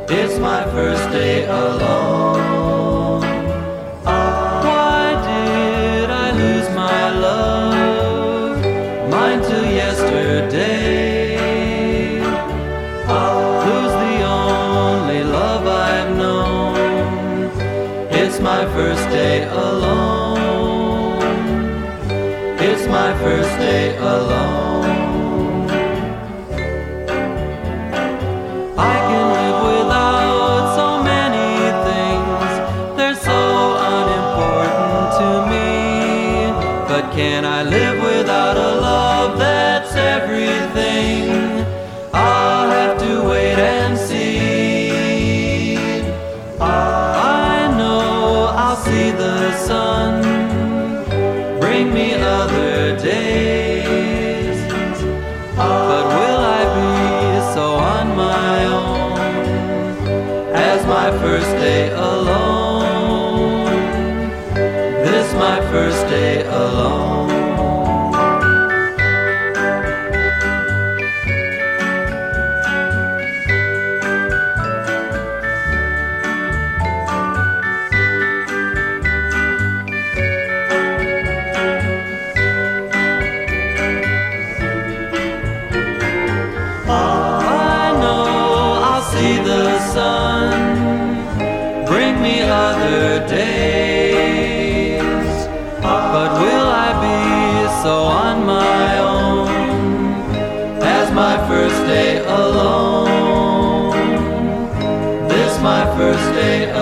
It's my first day alone. Why did I lose my love? Mine till yesterday. Lose the only love I've known. It's my first day alone. It's my first day alone. I can live without so many things. They're so unimportant to me. But can I live without a love that's everything? I'll have to wait and see. I know I'll see the sun bring me other days. But will I be so on my own as my first day alone? This my first day alone. See the sun bring me other days. But will I be so on my own as my first day alone? This my first day alone.